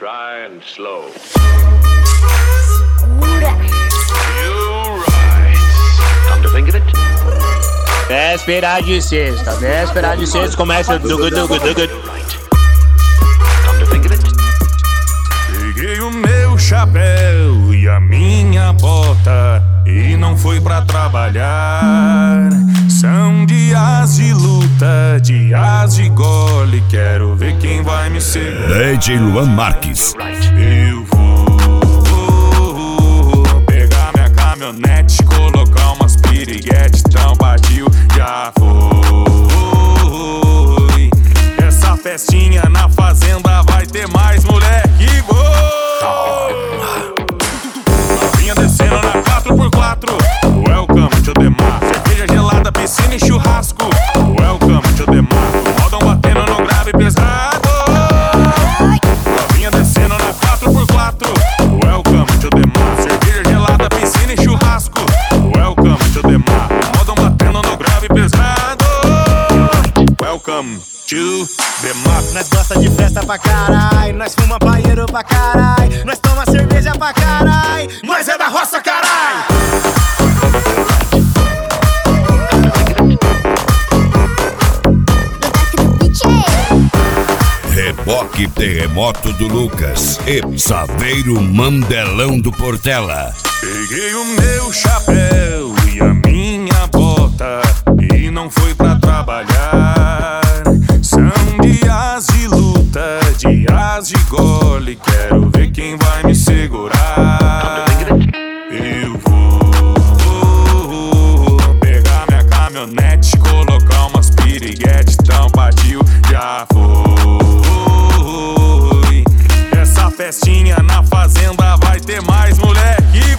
Dry and slow. Segura. You right. Come to think of it. Véspera de sexta, começa do good. Right. Come to think of it. Peguei o meu chapéu e a minha bota e não fui pra trabalhar. São dias de luta, dias de gole. Quero ver quem vai me segurar. DJ Luan Marques. Eu vou pegar minha caminhonete, colocar umas piriguete, então partiu, já foi. Essa festinha na fazenda vai ter mais moleque, novinha descendo na 4x4. Welcome to the mar. Cerveja gelada, piscina e churrasco. Welcome to the mar. Modão batendo no grave pesado. Novinha descendo na 4x4. Welcome to the mar. Cerveja gelada, piscina e churrasco. Welcome to the mar. Modão batendo no grave pesado. Welcome to the mar. Nós gosta de festa pra carai, nós fuma paieiro pra carai, nós toma cerveja pra carai, nós é da roça, carai. Reboque Terremoto do Lucas e Saveiro Mandelão do Portela. Peguei o meu chapéu e a minha bota e não fui pra trabalhar. São dias de luta, dias de gole. Quero ver quem vai me segurar. Eu vou pegar minha caminhonete, colocar umas piriguete, então partiu, já foi. Essa festinha na fazenda vai ter mais moleque,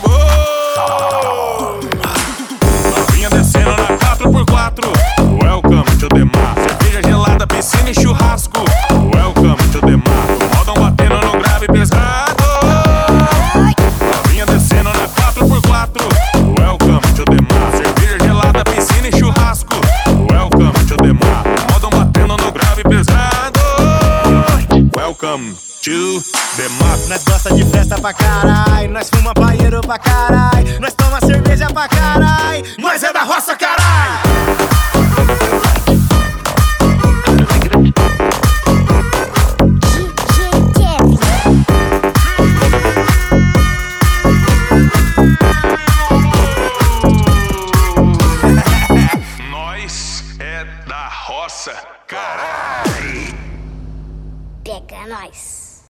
novinha descendo na 4x4. Welcome to the mar. Cerveja gelada, piscina e churrasco. Welcome to the mar. Modão batendo no grave pesado. Novinha descendo na 4x4. Welcome to the mar. Cerveja gelada, piscina e churrasco. Welcome to the mar. Modão batendo no grave pesado. Welcome to the mar. Nós gosta de festa pra carai, nós fuma paieiro pra carai, nós toma cerveja pra carai, nós é da roça, carai.